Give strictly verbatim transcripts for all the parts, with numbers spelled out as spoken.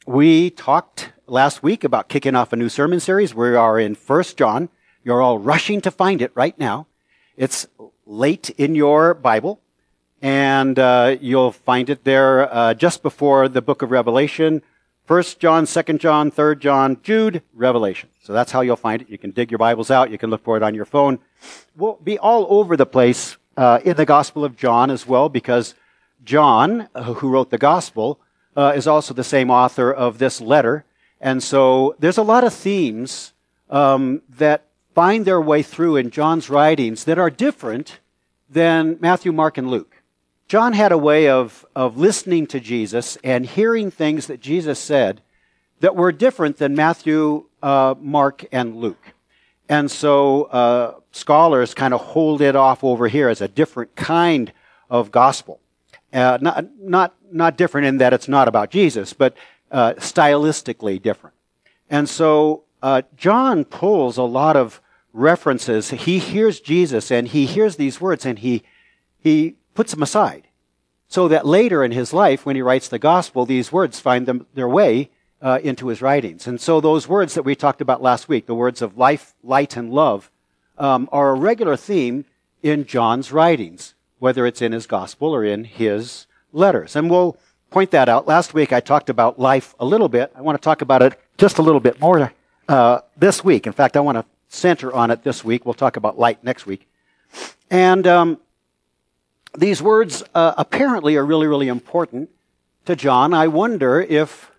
we talked last week about kicking off a new sermon series. We are in First John. You're all rushing to find it right now. It's late in your Bible, and uh, you'll find it there uh, just before the book of Revelation. First John, Second John, Third John, Jude, Revelation. So that's how you'll find it. You can dig your Bibles out. You can look for it on your phone. We'll be all over the place uh, in the Gospel of John as well, because John, uh, who wrote the Gospel, uh, is also the same author of this letter. And so there's a lot of themes um, that find their way through in John's writings that are different than Matthew, Mark, and Luke. John had a way of, of listening to Jesus and hearing things that Jesus said that were different than Matthew, uh, Mark, and Luke. And so uh, scholars kind of hold it off over here as a different kind of gospel. Uh, not, not, not different in that it's not about Jesus, but uh, stylistically different. And so uh, John pulls a lot of references. He hears Jesus and he hears these words and he he puts them aside, so that later in his life, when he writes the gospel, these words find them, their way uh, into his writings. And so those words that we talked about last week, the words of life, light, and love, um, are a regular theme in John's writings, whether it's in his gospel or in his letters. And we'll point that out. Last week I talked about life a little bit. I want to talk about it just a little bit more uh, this week. In fact, I want to center on it this week. We'll talk about light next week. And um, these words uh, apparently are really, really important to John. I wonder if,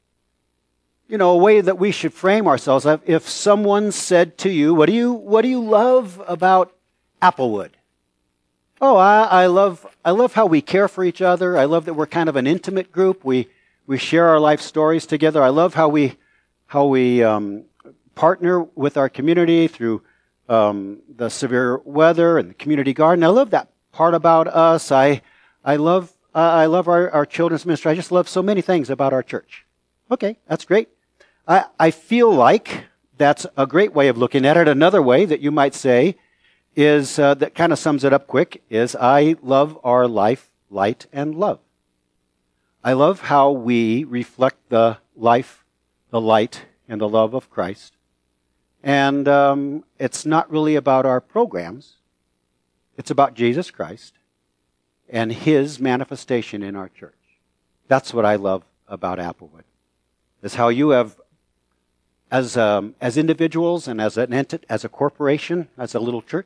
you know, a way that we should frame ourselves, if someone said to you, what do you, what do you love about Applewood? Oh, I, I love, I love how we care for each other. I love that we're kind of an intimate group. We, we share our life stories together. I love how we, how we um, partner with our community through um, the severe weather and the community garden. I love that part about us. I, I love, uh, I love our, our children's ministry. I just love so many things about our church. Okay, that's great. I, I feel like that's a great way of looking at it. Another way that you might say is, uh, that kind of sums it up quick, is I love our life, light, and love. I love how we reflect the life, the light, and the love of Christ. And um, it's not really about our programs. It's about Jesus Christ and His manifestation in our church. That's what I love about Applewood, is how you have, as um, as individuals and as an entity, as a corporation, as a little church,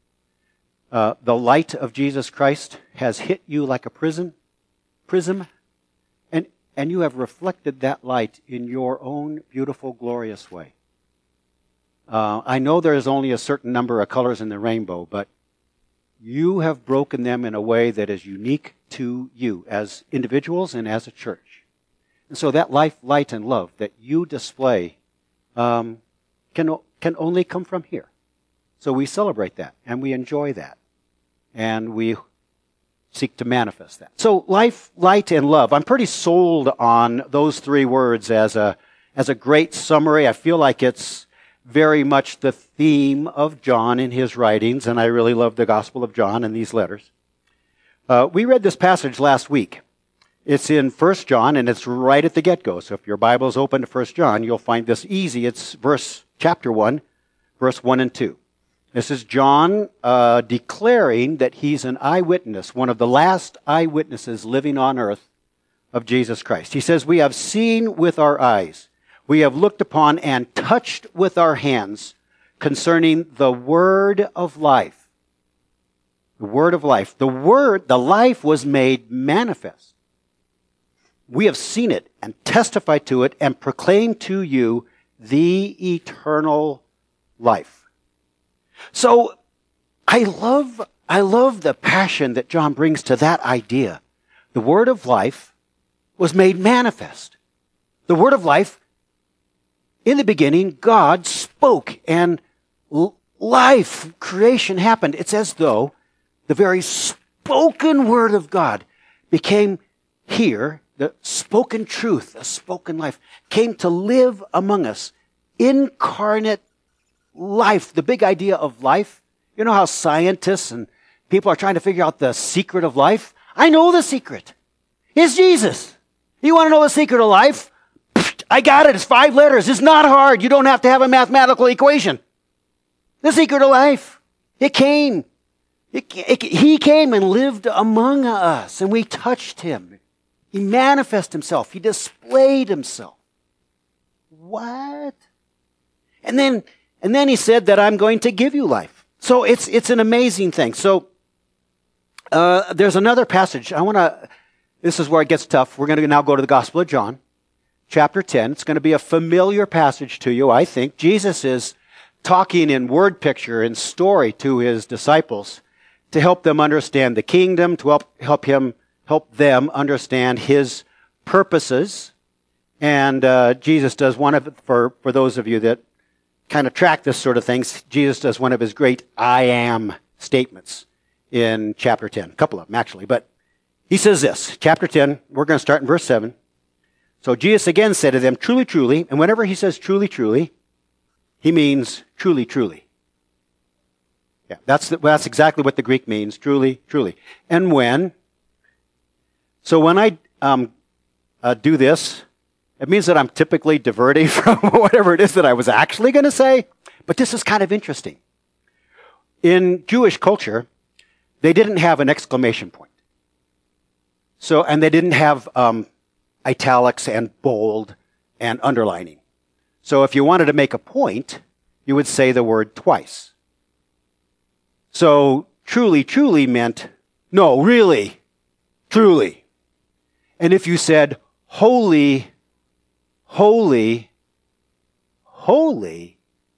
uh, the light of Jesus Christ has hit you like a prism, prism, and and you have reflected that light in your own beautiful, glorious way. Uh, I know there is only a certain number of colors in the rainbow, but you have broken them in a way that is unique to you as individuals and as a church. And so that life, light, and love that you display um, can, can only come from here. So we celebrate that, and we enjoy that, and we seek to manifest that. So life, light, and love. I'm pretty sold on those three words as a, as a great summary. I feel like it's very much the theme of John in his writings, and I really love the Gospel of John and these letters. Uh, we read this passage last week. It's in First John, and it's right at the get-go. So if your Bible is open to First John, you'll find this easy. It's verse chapter one, verse one and two. This is John uh, declaring that he's an eyewitness, one of the last eyewitnesses living on earth of Jesus Christ. He says, "We have seen with our eyes, we have looked upon and touched with our hands concerning the word of life." The word of life. The word, the life was made manifest. We have seen it and testified to it and proclaimed to you the eternal life. So I love, I love the passion that John brings to that idea. The word of life was made manifest. The word of life, in the beginning, God spoke and life, creation happened. It's as though the very spoken word of God became here, the spoken truth, the spoken life, came to live among us. Incarnate life, the big idea of life. You know how scientists and people are trying to figure out the secret of life? I know the secret. It's Jesus. You want to know the secret of life? I got it. It's five letters. It's not hard. You don't have to have a mathematical equation. The secret of life. It came. It, it, he came and lived among us, and we touched him. He manifested himself. He displayed himself. What? And then, and then he said that I'm going to give you life. So it's it's an amazing thing. So uh, there's another passage. I want to. This is where it gets tough. We're going to now go to the Gospel of John, chapter ten. It's going to be a familiar passage to you, I think. Jesus is talking in word picture and story to his disciples to help them understand the kingdom, to help help him help them understand his purposes. And uh, Jesus does one of for for those of you that kind of track this sort of things. Jesus does one of his great "I am" statements in chapter ten. A couple of them actually, but he says this, chapter ten. We're going to start in verse seven. So Jesus again said to them, "Truly, truly," and whenever he says "truly, truly," he means truly, truly. Yeah, that's the, that's exactly what the Greek means. Truly, truly. And when, so when I um, uh, do this, it means that I'm typically diverting from whatever it is that I was actually going to say. But this is kind of interesting. In Jewish culture, they didn't have an exclamation point. So, and they didn't have um, italics and bold and underlining. So if you wanted to make a point, you would say the word twice. So truly, truly meant, no, really, truly. And if you said holy, holy, holy,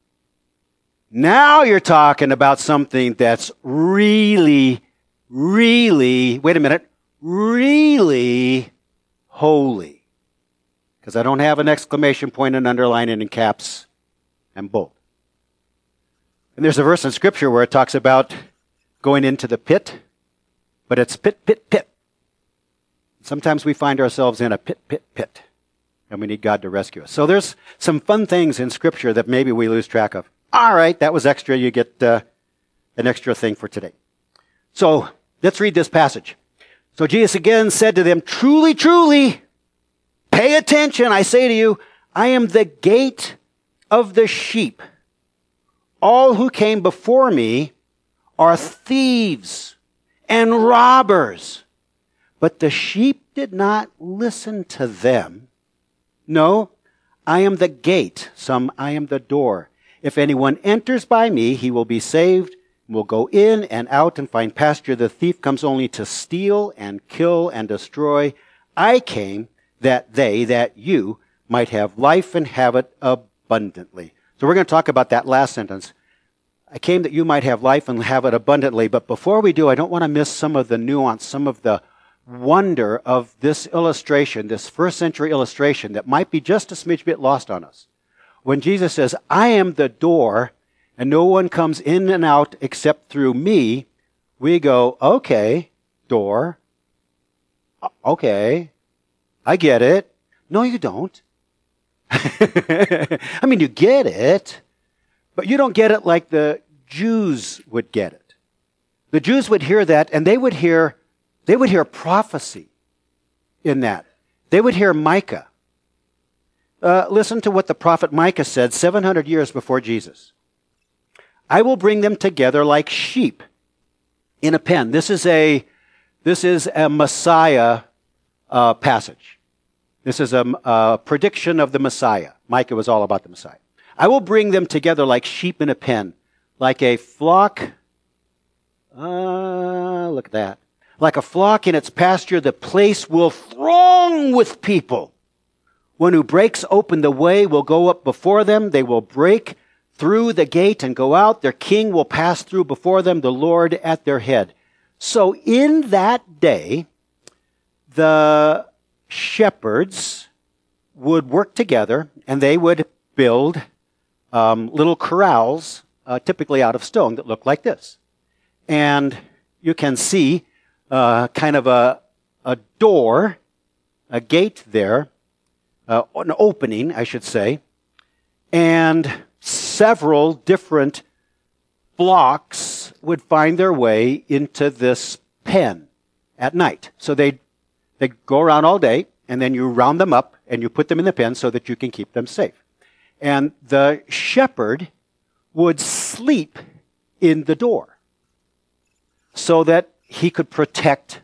now you're talking about something that's really, really, wait a minute, really holy. Because I don't have an exclamation point and underlining in caps and bold. And there's a verse in Scripture where it talks about going into the pit, but it's pit, pit, pit. Sometimes we find ourselves in a pit, pit, pit, and we need God to rescue us. So there's some fun things in Scripture that maybe we lose track of. All right, that was extra. You get uh, an extra thing for today. So let's read this passage. So Jesus again said to them, "Truly, truly, pay attention, I say to you, I am the gate of the sheep. All who came before me are thieves and robbers, but the sheep did not listen to them. No, I am the gate. Some, I am the door. If anyone enters by me, he will be saved, will go in and out and find pasture. The thief comes only to steal and kill and destroy. I came that they, that you, might have life and have it abundantly." So we're going to talk about that last sentence. I came that you might have life and have it abundantly. But before we do, I don't want to miss some of the nuance, some of the wonder of this illustration, this first century illustration that might be just a smidge bit lost on us. When Jesus says, "I am the door, and no one comes in and out except through me," we go, okay, door. Okay, I get it. No, you don't. I mean, you get it, but you don't get it like the Jews would get it. The Jews would hear that, and they would hear, they would hear prophecy in that. They would hear Micah. Uh, listen to what the prophet Micah said seven hundred years before Jesus. "I will bring them together like sheep in a pen." This is a, this is a Messiah uh, passage. This is a, a prediction of the Messiah. Micah was all about the Messiah. "I will bring them together like sheep in a pen, like a flock." Uh, look at that. "Like a flock in its pasture, the place will throng with people. One who breaks open the way will go up before them. They will break through the gate and go out. Their king will pass through before them, the Lord at their head." So in that day, the shepherds would work together, and they would build um, little corrals, uh, typically out of stone, that look like this. And you can see uh, kind of a, a door, a gate there, uh, an opening, I should say, and several different flocks would find their way into this pen at night. So they'd, they'd go around all day, and then you round them up and you put them in the pen so that you can keep them safe. And the shepherd would sleep in the door so that he could protect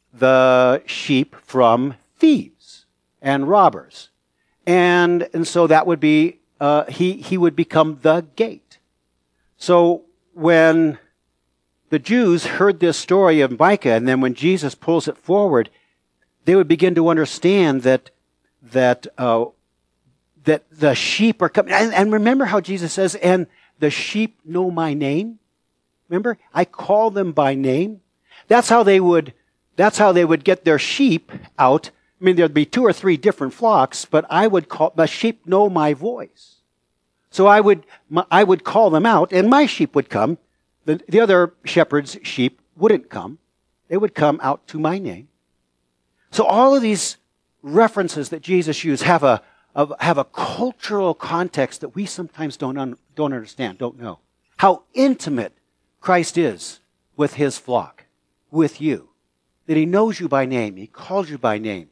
the sheep from thieves and robbers. And, and so that would be, uh, he, he would become the gate. So when the Jews heard this story of Micah, and then when Jesus pulls it forward, they would begin to understand that, that, uh, that the sheep are coming. And, and remember how Jesus says, and the sheep know my name. Remember? I call them by name. That's how they would, that's how they would get their sheep out. I mean, there'd be two or three different flocks, but I would call, the sheep know my voice. So I would, I would call them out, and my sheep would come. The, the other shepherd's sheep wouldn't come. They would come out to my name. So all of these references that Jesus used have a, a have a cultural context that we sometimes don't un, don't understand, don't know. How intimate Christ is with his flock, with you. That he knows you by name. He calls you by name.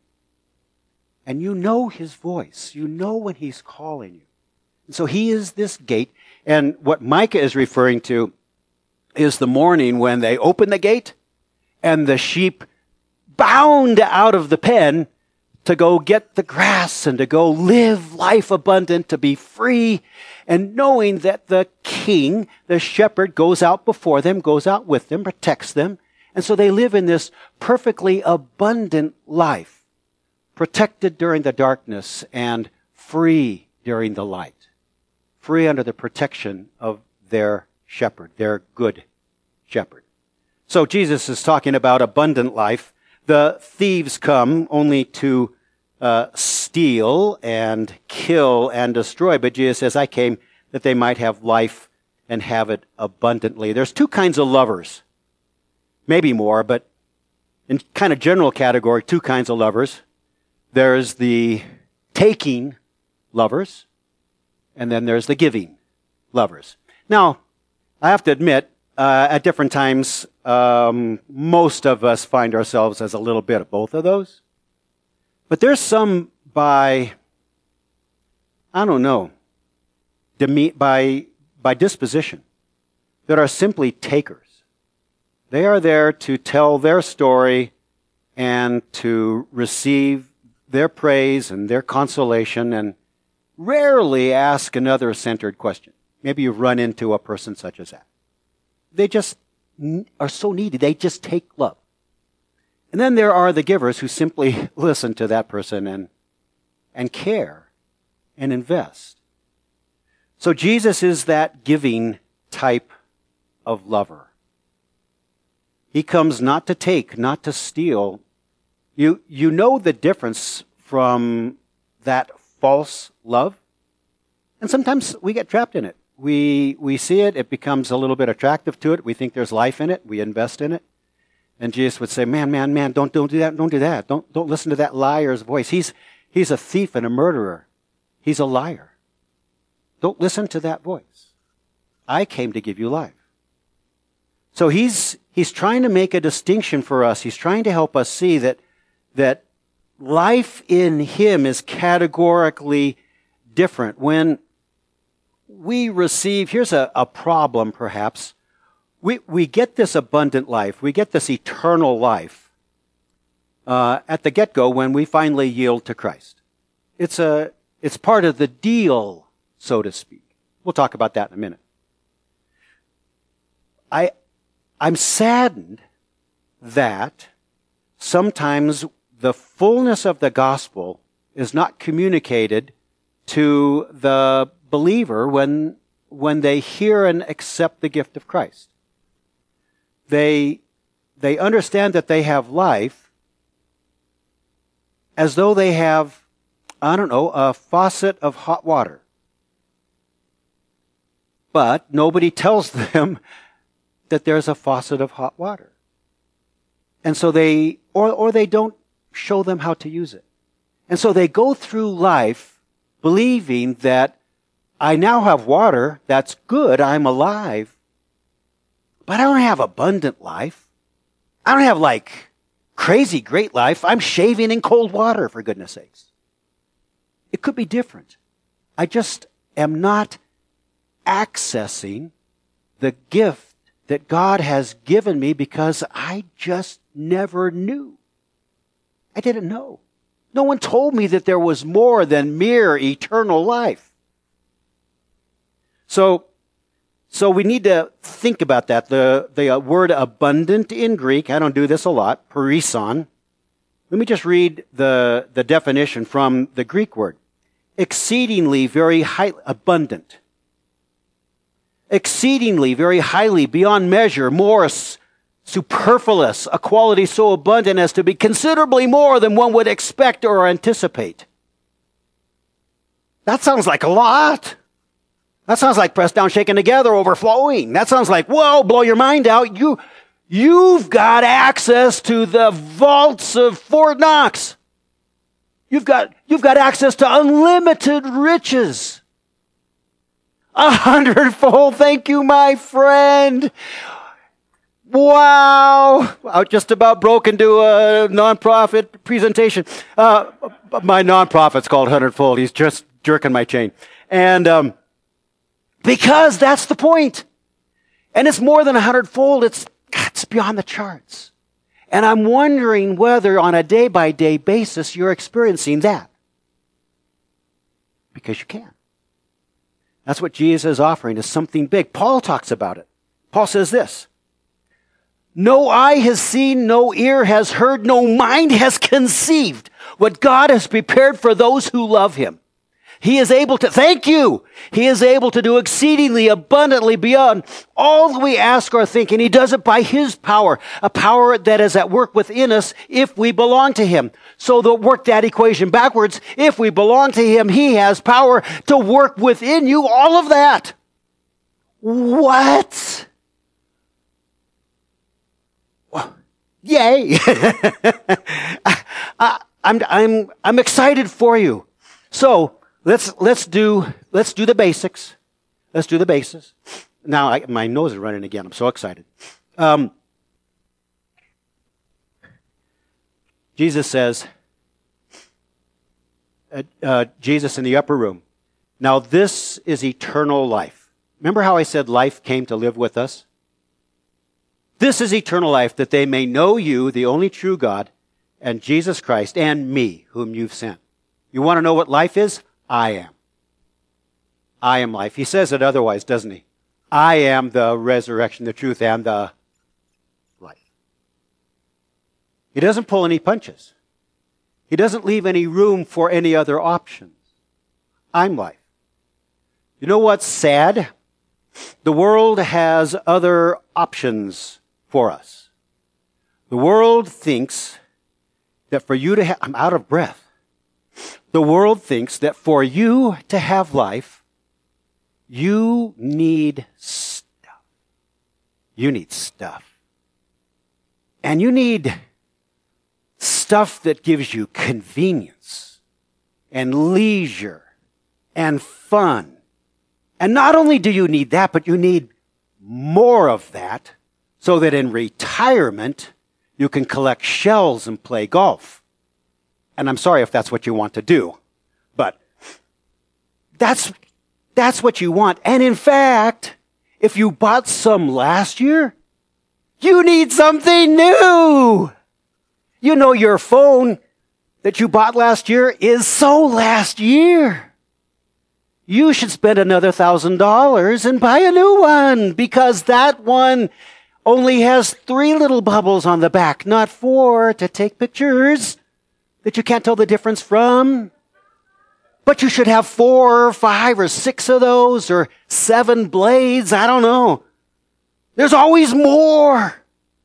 And you know his voice. You know when he's calling you. And so he is this gate. And what Micah is referring to is the morning when they open the gate and the sheep bound out of the pen to go get the grass and to go live life abundant, to be free, and knowing that the king, the shepherd, goes out before them, goes out with them, protects them. And so they live in this perfectly abundant life, protected during the darkness and free during the light, free under the protection of their shepherd, their good shepherd. So Jesus is talking about abundant life. The thieves come only to uh, steal and kill and destroy, but Jesus says, I came that they might have life and have it abundantly. There's two kinds of lovers, maybe more, but in kind of general category, two kinds of lovers. There's the taking lovers, and then there's the giving lovers. Now, I have to admit, uh, at different times, um, most of us find ourselves as a little bit of both of those. But there's some by, I don't know, deme- by, by disposition that are simply takers. They are there to tell their story and to receive their praise and their consolation and rarely ask another centered question. Maybe you've run into a person such as that. They just are so needy. They just take love. And then there are the givers who simply listen to that person and, and care and invest. So Jesus is that giving type of lover. He comes not to take, not to steal. You, you know the difference from that false love. And sometimes we get trapped in it. We, we see it. It becomes a little bit attractive to it. We think there's life in it. We invest in it. And Jesus would say, man, man, man, don't, don't do that. Don't do that. Don't, don't listen to that liar's voice. He's, he's a thief and a murderer. He's a liar. Don't listen to that voice. I came to give you life. So he's, he's trying to make a distinction for us. He's trying to help us see that, that life in him is categorically different. When we receive, here's a, a problem perhaps. We, we get this abundant life. We get this eternal life uh, at the get-go when we finally yield to Christ. It's a, it's part of the deal, so to speak. We'll talk about that in a minute. I, I'm saddened that sometimes the fullness of the gospel is not communicated to the believer when, when they hear and accept the gift of Christ. They, they understand that they have life as though they have, I don't know, a faucet of hot water. But nobody tells them that there's a faucet of hot water. And so they, or, or they don't show them how to use it. And so they go through life believing that I now have water, that's good, I'm alive, but I don't have abundant life. I don't have like crazy great life. I'm shaving in cold water, for goodness sakes. It could be different. I just am not accessing the gift that God has given me because I just never knew. I didn't know. No one told me that there was more than mere eternal life. So, so we need to think about that. The, the word abundant in Greek, I don't do this a lot, perison. Let me just read the, the definition from the Greek word. Exceedingly, very high, abundant. Exceedingly, very highly, beyond measure, more superfluous, a quality so abundant as to be considerably more than one would expect or anticipate. That sounds like a lot. That sounds like pressed down, shaken together, overflowing. That sounds like, whoa, blow your mind out. You, you've got access to the vaults of Fort Knox. You've got, you've got access to unlimited riches. A hundredfold, thank you, my friend. Wow. I just about broke into a nonprofit presentation. Uh, my nonprofit's called Hundredfold. He's just jerking my chain. And um, because that's the point. And it's more than a hundredfold. It's, it's beyond the charts. And I'm wondering whether on a day-by-day basis you're experiencing that. Because you can. That's what Jesus is offering, is something big. Paul talks about it. Paul says this. No eye has seen, no ear has heard, no mind has conceived what God has prepared for those who love him. He is able to, thank you, he is able to do exceedingly abundantly beyond all that we ask or think, and he does it by his power, a power that is at work within us if we belong to him. So to work that equation backwards, if we belong to him, he has power to work within you all of that. What? Yay! I, I'm, I'm, I'm excited for you. So let's, let's do, let's do the basics. Let's do the basics. Now I, my nose is running again. I'm so excited. Um, Jesus says, uh, uh, Jesus in the upper room. Now this is eternal life. Remember how I said life came to live with us? This is eternal life, that they may know you, the only true God, and Jesus Christ, and me, whom you've sent. You want to know what life is? I am. I am life. He says it otherwise, doesn't he? I am the resurrection, the truth, and the life. He doesn't pull any punches. He doesn't leave any room for any other options. I'm life. You know what's sad? The world has other options for us. The world thinks that for you to have, I'm out of breath. The world thinks that for you to have life, you need stuff. You need stuff. And you need stuff that gives you convenience and leisure and fun. And not only do you need that, but you need more of that so that in retirement, you can collect shells and play golf. And I'm sorry if that's what you want to do, but that's, that's what you want. And in fact, if you bought some last year, you need something new. You know, your phone that you bought last year is so last year. You should spend another thousand dollars and buy a new one, because that one only has three little bubbles on the back, not four, to take pictures that you can't tell the difference from. But you should have four or five or six of those, or seven blades, I don't know. There's always more.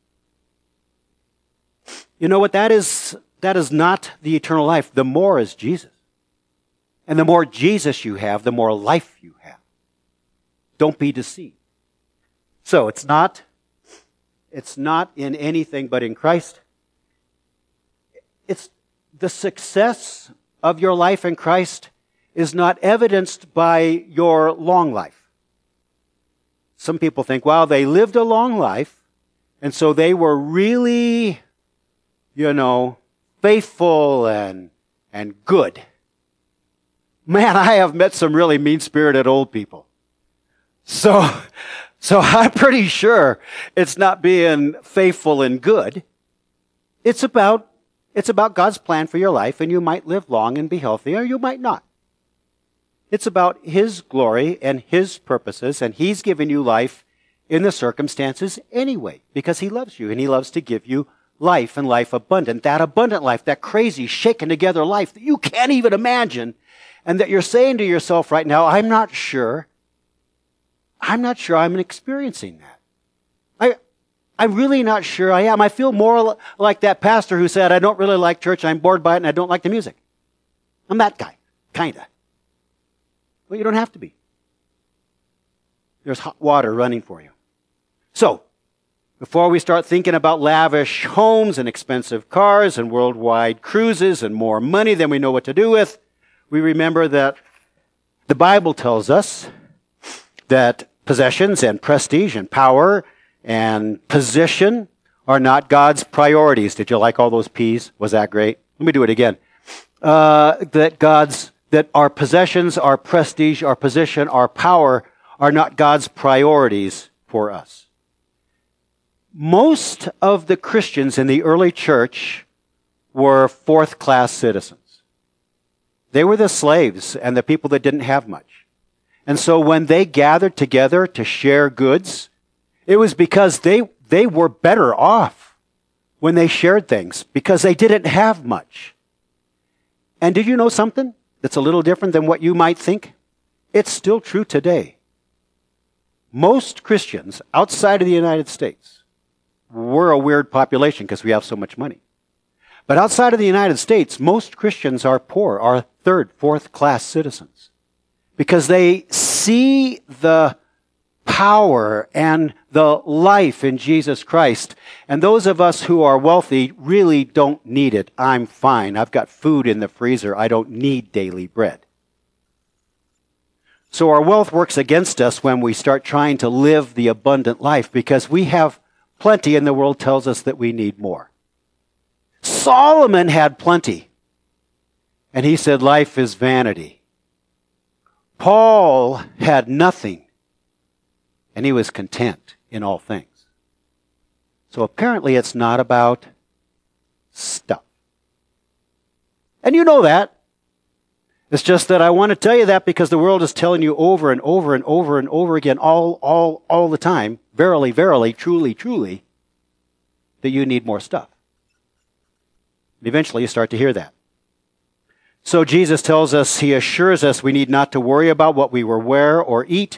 You know what that is? That is not the eternal life. The more is Jesus. And the more Jesus you have, the more life you have. Don't be deceived. So it's not, it's not in anything but in Christ. It's the success of your life in Christ is not evidenced by your long life. Some people think, wow, they lived a long life, and so they were really you know, faithful and, and good. Man, I have met some really mean-spirited old people. So, so I'm pretty sure it's not being faithful and good. It's about, it's about God's plan for your life, and you might live long and be healthy, or you might not. It's about His glory and His purposes, and He's given you life in the circumstances anyway, because He loves you, and He loves to give you life and life abundant. That abundant life, that crazy, shaken together life that you can't even imagine, and that you're saying to yourself right now, I'm not sure, I'm not sure I'm experiencing that. I, I'm really not sure I am. I feel more like that pastor who said, I don't really like church, I'm bored by it, and I don't like the music. I'm that guy, kinda. Well, you don't have to be. There's hot water running for you. So, before we start thinking about lavish homes and expensive cars and worldwide cruises and more money than we know what to do with, we remember that the Bible tells us that possessions and prestige and power and position are not God's priorities. Did you like all those P's? Was that great? Let me do it again. Uh, that God's that our possessions, our prestige, our position, our power are not God's priorities for us. Most of the Christians in the early church were fourth-class citizens. They were the slaves and the people that didn't have much. And so when they gathered together to share goods, it was because they, they were better off when they shared things, because they didn't have much. And did you know something that's a little different than what you might think? It's still true today. Most Christians outside of the United States, we're a weird population because we have so much money. But outside of the United States, most Christians are poor, are third, fourth class citizens, because they see the power and the life in Jesus Christ. And those of us who are wealthy really don't need it. I'm fine. I've got food in the freezer. I don't need daily bread. So our wealth works against us when we start trying to live the abundant life, because we have plenty and the world tells us that we need more. Solomon had plenty, and he said life is vanity. Paul had nothing, and he was content in all things. So apparently it's not about stuff. And you know that. It's just that I want to tell you that because the world is telling you over and over and over and over again, all, all, all the time, verily, verily, truly, truly, that you need more stuff. And eventually you start to hear that. So Jesus tells us, He assures us we need not to worry about what we will wear or eat.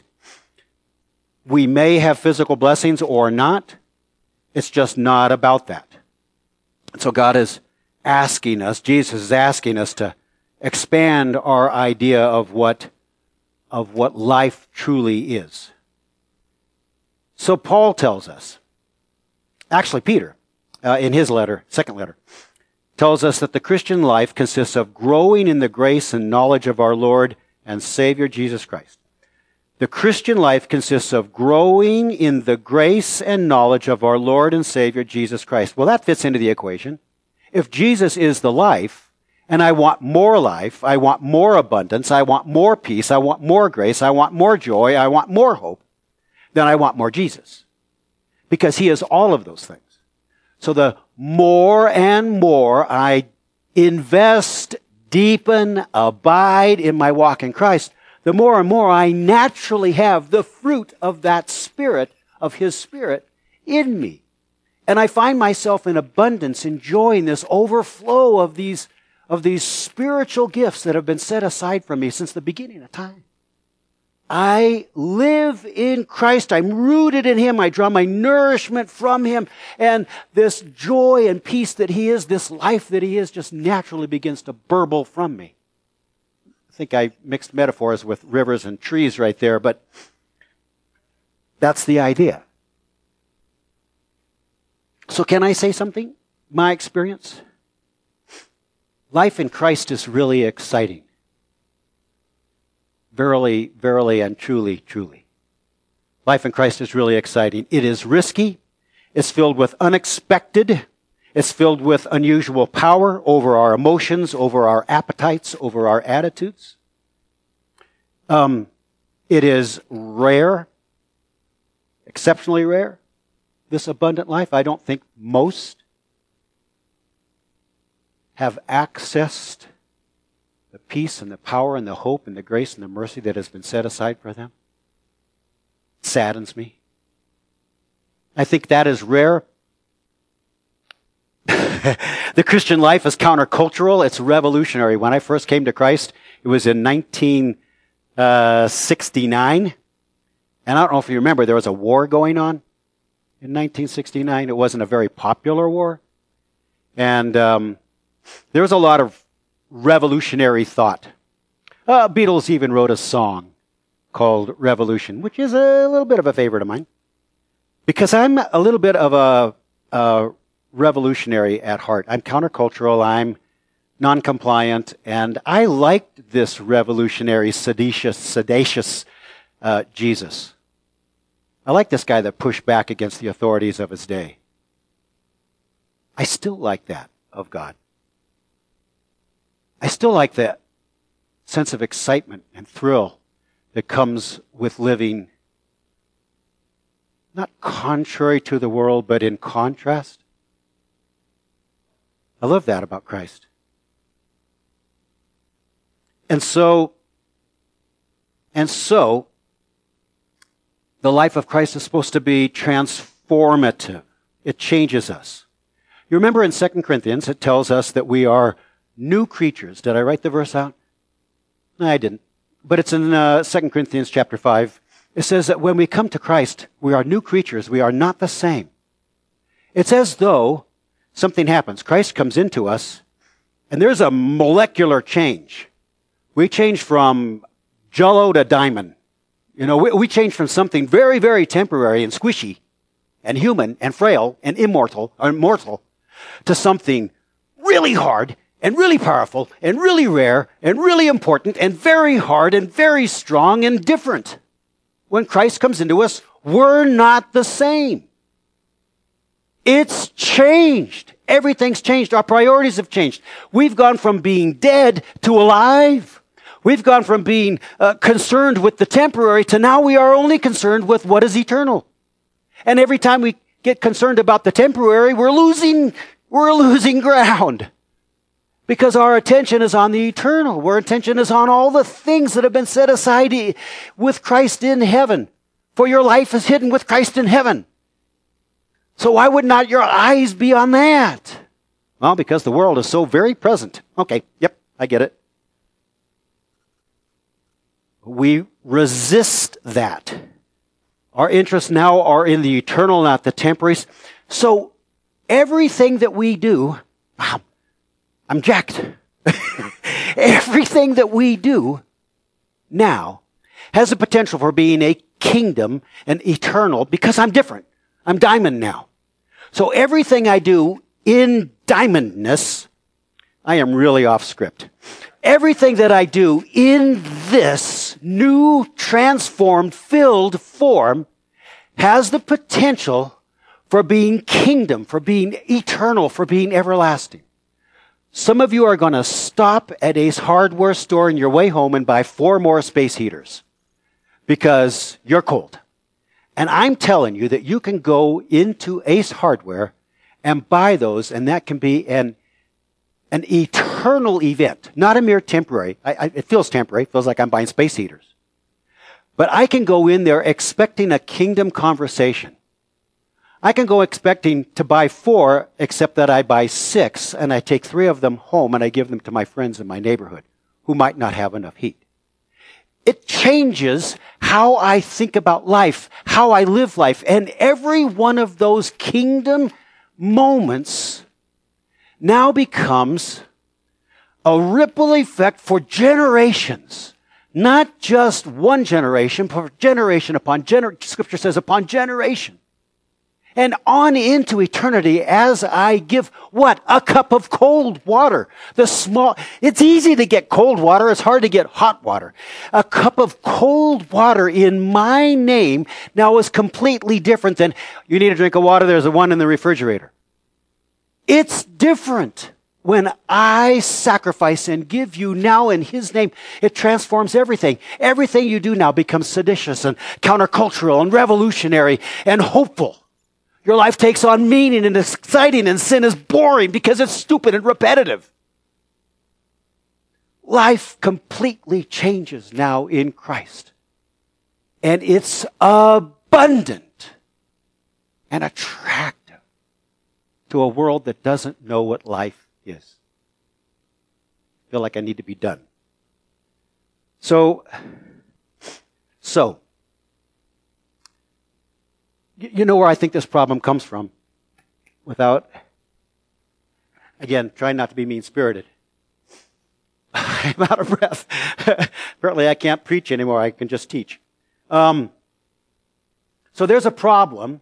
We may have physical blessings or not. It's just not about that. And so God is asking us, Jesus is asking us to expand our idea of what, of what life truly is. So Paul tells us, actually Peter, uh, in his letter, second letter, tells us that the Christian life consists of growing in the grace and knowledge of our Lord and Savior Jesus Christ. The Christian life consists of growing in the grace and knowledge of our Lord and Savior Jesus Christ. Well, that fits into the equation. If Jesus is the life, and I want more life, I want more abundance, I want more peace, I want more grace, I want more joy, I want more hope, then I want more Jesus. Because He is all of those things. So the more and more I invest, deepen, abide in my walk in Christ, the more and more I naturally have the fruit of that Spirit, of His Spirit, in me. And I find myself in abundance, enjoying this overflow of these of these spiritual gifts that have been set aside for me since the beginning of time. I live in Christ. I'm rooted in Him. I draw my nourishment from Him. And this joy and peace that He is, this life that He is, just naturally begins to burble from me. I think I mixed metaphors with rivers and trees right there, but that's the idea. So can I say something? My experience? Life in Christ is really exciting. Verily, verily, and truly, truly. Life in Christ is really exciting. It is risky. It's filled with unexpected. It's filled with unusual power over our emotions, over our appetites, over our attitudes. Um, it is rare, exceptionally rare, this abundant life. I don't think most have accessed the peace and the power and the hope and the grace and the mercy that has been set aside for them. It saddens me. I think that is rare. The Christian life is countercultural. It's revolutionary. When I first came to Christ, it was in nineteen sixty-nine. And I don't know if you remember, there was a war going on in nineteen sixty-nine. It wasn't a very popular war. And um, there was a lot of revolutionary thought. Uh, Beatles even wrote a song called Revolution, which is a little bit of a favorite of mine. Because I'm a little bit of a, a revolutionary at heart. I'm countercultural, I'm non-compliant, and I liked this revolutionary, seditious, sedacious uh, Jesus. I like this guy that pushed back against the authorities of his day. I still like that of God. I still like that sense of excitement and thrill that comes with living not contrary to the world, but in contrast. I love that about Christ. And so, and so, the life of Christ is supposed to be transformative. It changes us. You remember in Second Corinthians, it tells us that we are new creatures. Did I write the verse out? No, I didn't. But it's in uh, Second Corinthians chapter five. It says that when we come to Christ, we are new creatures. We are not the same. It's as though something happens. Christ comes into us, and there's a molecular change. We change from jello to diamond. You know, we, we change from something very, very temporary and squishy and human and frail and immortal or immortal to something really hard and really powerful and really rare and really important and very hard and very strong and different. When Christ comes into us, we're not the same. It's changed. Everything's changed. Our priorities have changed. We've gone from being dead to alive. We've gone from being uh, concerned with the temporary to now we are only concerned with what is eternal. And every time we get concerned about the temporary, we're losing, we're losing ground. Because our attention is on the eternal. Our attention is on all the things that have been set aside with Christ in heaven. For your life is hidden with Christ in heaven. So why would not your eyes be on that? Well, because the world is so very present. Okay, yep, I get it. We resist that. Our interests now are in the eternal, not the temporary. So everything that we do, wow, I'm jacked. Everything that we do now has the potential for being a kingdom and eternal because I'm different. I'm diamond now. So everything I do in diamondness, I am really off script. Everything that I do in this new, transformed, filled form has the potential for being kingdom, for being eternal, for being everlasting. Some of you are going to stop at Ace Hardware store on your way home and buy four more space heaters because you're cold. And I'm telling you that you can go into Ace Hardware and buy those, and that can be an, an eternal event, not a mere temporary. I, I, it feels temporary. It feels like I'm buying space heaters. But I can go in there expecting a kingdom conversation. I can go expecting to buy four, except that I buy six, and I take three of them home, and I give them to my friends in my neighborhood who might not have enough heat. It changes how I think about life, how I live life, and every one of those kingdom moments now becomes a ripple effect for generations. Not just one generation, but generation upon generation. Scripture says upon generation. And on into eternity as I give what? A cup of cold water. The small, it's easy to get cold water. It's hard to get hot water. A cup of cold water in my name now is completely different than you need a drink of water. There's a one in the refrigerator. It's different when I sacrifice and give you now in His name. It transforms everything. Everything you do now becomes seditious and countercultural and revolutionary and hopeful. Your life takes on meaning and is exciting, and sin is boring because it's stupid and repetitive. Life completely changes now in Christ. And it's abundant and attractive to a world that doesn't know what life is. I feel like I need to be done. So, so, you know where I think this problem comes from? Without, again, trying not to be mean-spirited. I'm out of breath. Apparently I can't preach anymore. I can just teach. Um, so there's a problem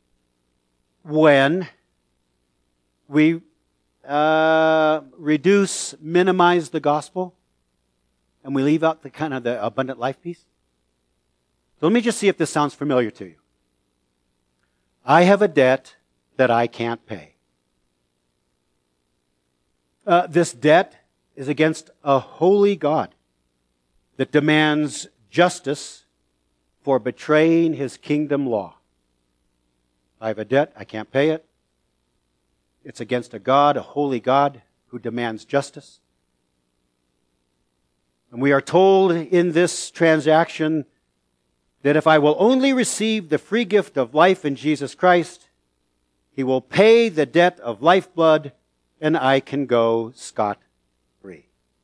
when we uh, reduce, minimize the gospel, and we leave out the kind of the abundant life piece. So let me just see if this sounds familiar to you. I have a debt that I can't pay. Uh, this debt is against a holy God that demands justice for betraying His kingdom law. I have a debt, I can't pay it. It's against a God, a holy God, who demands justice. And we are told in this transaction that if I will only receive the free gift of life in Jesus Christ, He will pay the debt of lifeblood, and I can go scot-free.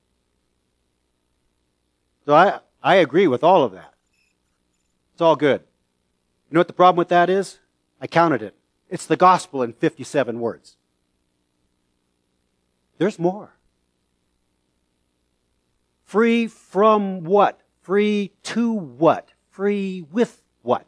So I, I agree with all of that. It's all good. You know what the problem with that is? I counted it. It's the gospel in fifty-seven words. There's more. Free from what? Free to what? Free with what?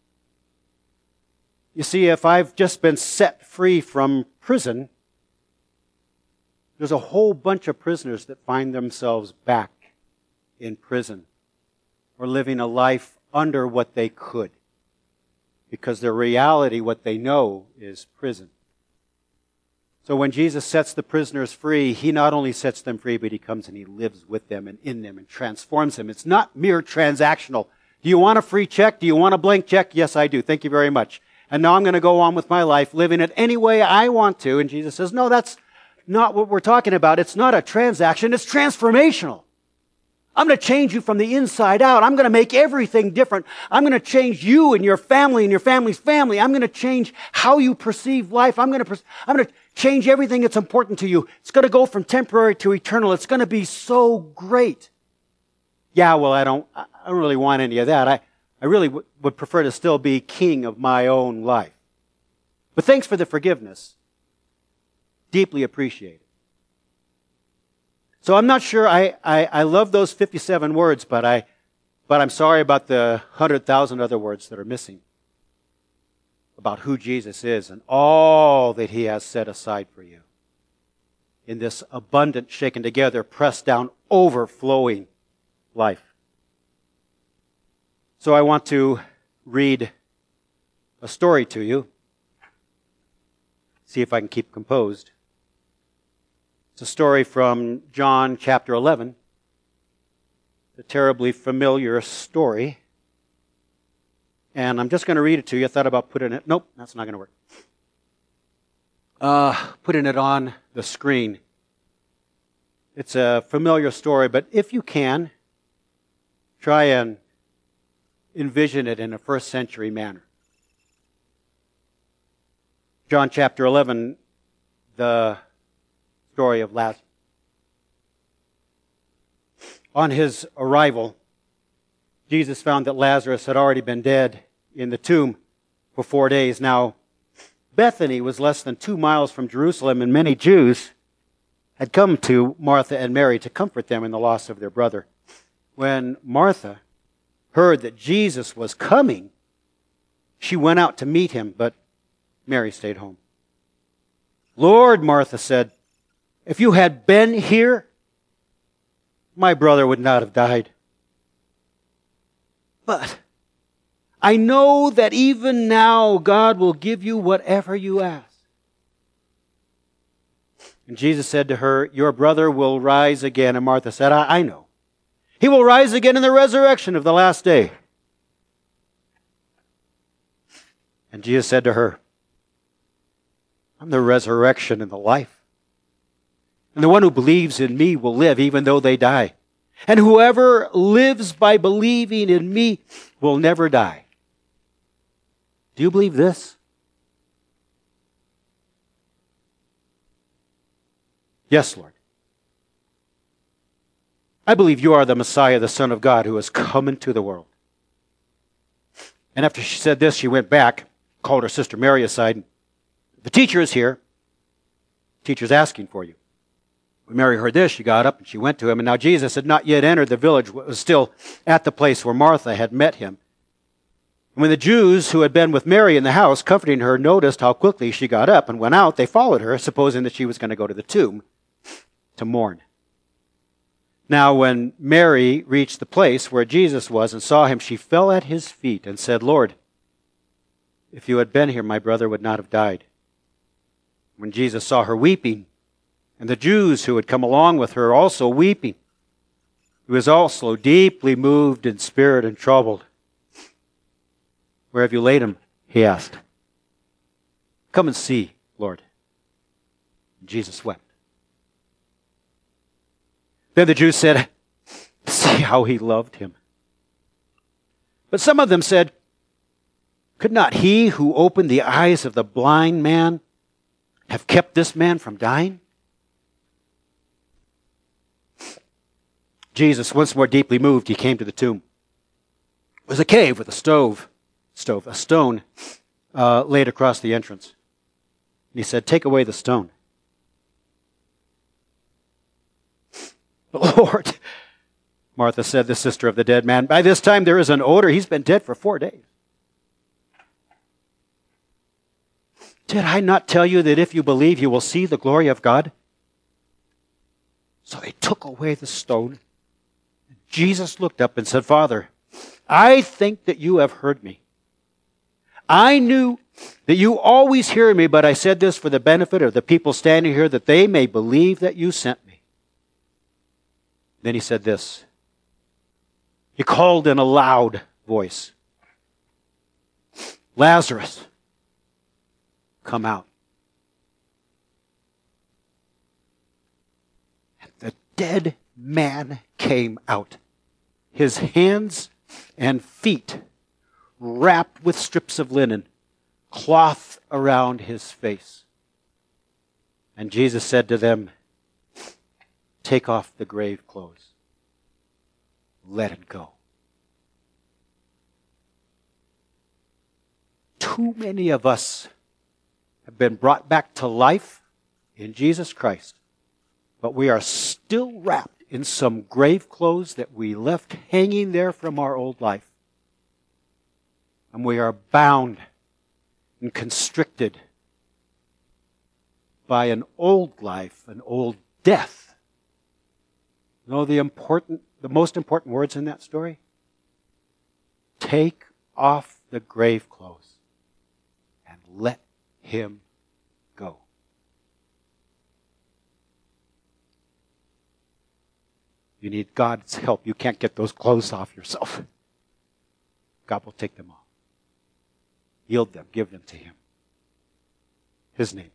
You see, if I've just been set free from prison, there's a whole bunch of prisoners that find themselves back in prison or living a life under what they could, because their reality, what they know, is prison. So when Jesus sets the prisoners free, He not only sets them free, but He comes and He lives with them and in them and transforms them. It's not mere transactional. Do you want a free check? Do you want a blank check? Yes, I do. Thank you very much. And now I'm going to go on with my life, living it any way I want to. And Jesus says, no, that's not what we're talking about. It's not a transaction. It's transformational. I'm going to change you from the inside out. I'm going to make everything different. I'm going to change you and your family and your family's family. I'm going to change how you perceive life. I'm going to, pers- I'm going to change everything that's important to you. It's going to go from temporary to eternal. It's going to be so great. Yeah, well, I don't, I don't really want any of that. I, I really w- would prefer to still be king of my own life. But thanks for the forgiveness. Deeply appreciated. So I'm not sure I, I, I love those fifty-seven words, but I, but I'm sorry about the one hundred thousand other words that are missing about who Jesus is and all that He has set aside for you in this abundant, shaken together, pressed down, overflowing life. So I want to read a story to you. See if I can keep composed. It's a story from John chapter eleven. It's a terribly familiar story. And I'm just going to read it to you. I thought about putting it... Nope, that's not going to work. Uh, putting it on the screen. It's a familiar story, but if you can, try and envision it in a first century manner. John chapter eleven, the story of Lazarus. On his arrival, Jesus found that Lazarus had already been dead in the tomb for four days. Now, Bethany was less than two miles from Jerusalem, and many Jews had come to Martha and Mary to comfort them in the loss of their brother. When Martha heard that Jesus was coming, she went out to meet him, but Mary stayed home. Lord, Martha said, if you had been here, my brother would not have died. But I know that even now God will give you whatever you ask. And Jesus said to her, your brother will rise again. And Martha said, I, I know. He will rise again in the resurrection of the last day. And Jesus said to her, I'm the resurrection and the life. And the one who believes in me will live even though they die. And whoever lives by believing in me will never die. Do you believe this? Yes, Lord. I believe you are the Messiah, the Son of God, who has come into the world. And after she said this, she went back, called her sister Mary aside. The teacher is here. The teacher's asking for you. When Mary heard this, she got up and she went to him. And now Jesus had not yet entered the village, was still at the place where Martha had met him. And when the Jews who had been with Mary in the house, comforting her, noticed how quickly she got up and went out, they followed her, supposing that she was going to go to the tomb to mourn. Now when Mary reached the place where Jesus was and saw him, she fell at his feet and said, Lord, if you had been here, my brother would not have died. When Jesus saw her weeping, and the Jews who had come along with her also weeping, he was also deeply moved in spirit and troubled. Where have you laid him? He asked. Come and see, Lord. And Jesus wept. Then the Jews said, see how he loved him. But some of them said, could not he who opened the eyes of the blind man have kept this man from dying? Jesus, once more deeply moved, he came to the tomb. It was a cave with a stove, stove, a stone uh, laid across the entrance. And he said, take away the stone. Lord, Martha said, the sister of the dead man, by this time there is an odor. He's been dead for four days. Did I not tell you that if you believe, you will see the glory of God? So they took away the stone. Jesus looked up and said, Father, I think that you have heard me. I knew that you always hear me, but I said this for the benefit of the people standing here, that they may believe that you sent me. Then he said this. He called in a loud voice, Lazarus, come out. And the dead man came out, his hands and feet wrapped with strips of linen, cloth around his face. And Jesus said to them, take off the grave clothes. Let him go. Too many of us have been brought back to life in Jesus Christ, but we are still wrapped in some grave clothes that we left hanging there from our old life. And we are bound and constricted by an old life, an old death. You know the important, the most important words in that story? Take off the grave clothes and let him go. You need God's help. You can't get those clothes off yourself. God will take them off. Yield them. Give them to him. His name.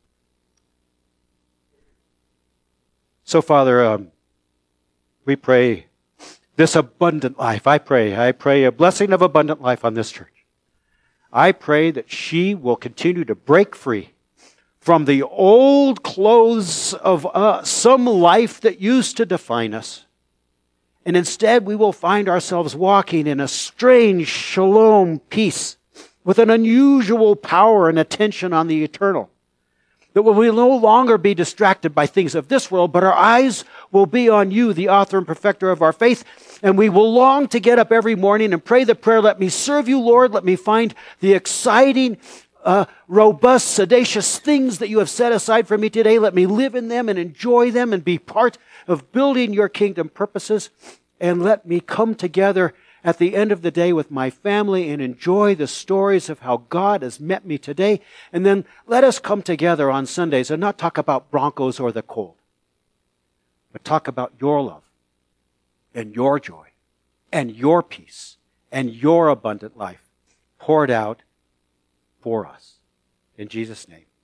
So, Father, um, we pray this abundant life. I pray, I pray a blessing of abundant life on this church. I pray that she will continue to break free from the old clothes of uh, some life that used to define us. And instead we will find ourselves walking in a strange shalom peace with an unusual power and attention on the eternal. That we will no longer be distracted by things of this world, but our eyes will be on you, the author and perfecter of our faith, and we will long to get up every morning and pray the prayer, let me serve you, Lord, let me find the exciting, uh, robust, sedacious things that you have set aside for me today. Let me live in them and enjoy them and be part of building your kingdom purposes, and let me come together at the end of the day with my family and enjoy the stories of how God has met me today. And then let us come together on Sundays and not talk about Broncos or the cold, but talk about your love and your joy and your peace and your abundant life poured out for us. In Jesus' name.